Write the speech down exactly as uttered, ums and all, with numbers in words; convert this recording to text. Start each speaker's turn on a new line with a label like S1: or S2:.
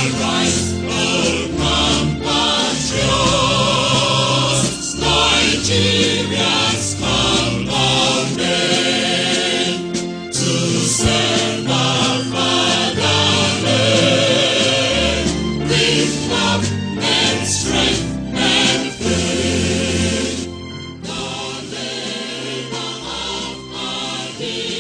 S1: Arise, O compatriots, Nigerians, come again to serve our fatherland with love and strength and faith. The labor of our